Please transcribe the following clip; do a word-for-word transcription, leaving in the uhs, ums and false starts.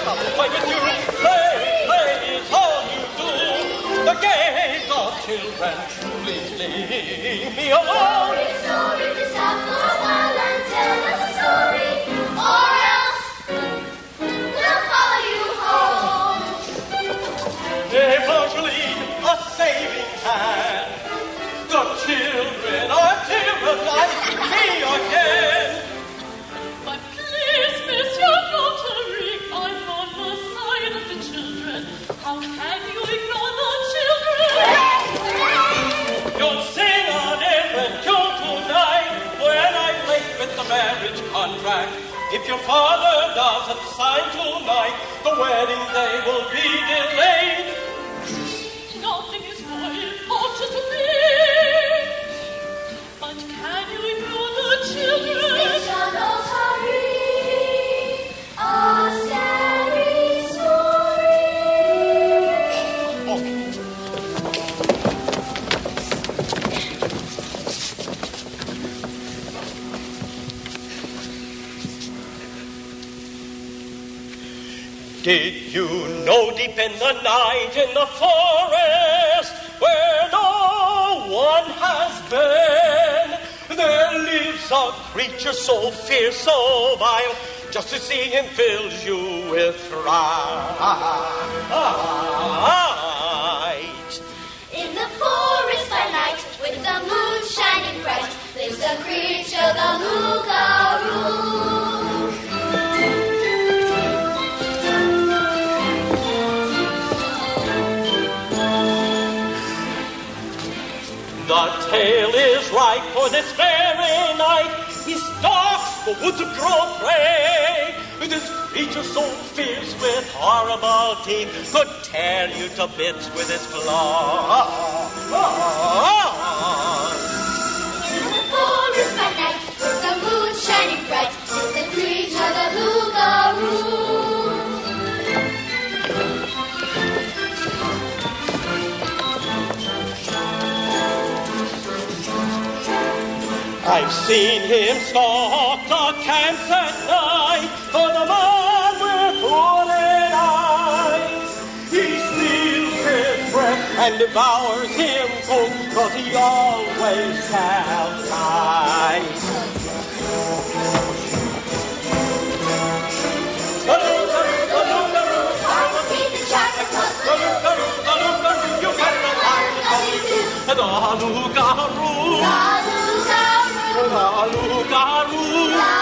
come to play with you. Play, play is all you do. The games of children, truly leave me alone. Sorry, sorry, just stop for a while and tell us a story, or else we'll follow you home. Eventually, a saving hand. The children are terrified to me again. But please, Monsieur Monteric, I'm on the side of the children. How can you ignore the children? You'll sing a different tune tonight when I break with the marriage contract. If your father doesn't sign tonight, the wedding day will be delayed. Nothing is more important to me. But can you ignore the children? Monsieur Monteric, a scary story. Did you know deep in the night in the forest where no one has been, there lives a creature so fierce, so vile, just to see him fills you with fright. In the forest by night, with the moon shining bright, lives the creature, the Loup-garou. The tale is ripe for this very night. He stalks the woods of grown prey. This creature so fierce with horrible teeth could tear you to bits with his claws. In the forest by night, with the moon shining bright, is the creature, the Loup-garou. I've seen him stalk the camps at night for the man with hooded eyes. He steals his breath and devours him cold, cause he always tells lies. The Loup-garou, the Loup-garou, I will keep the chocolate cause the Loup-garou, the Loup-garou, you got the lion of you too. The Loup-garou, the Loup-garou, the Loup-garou. the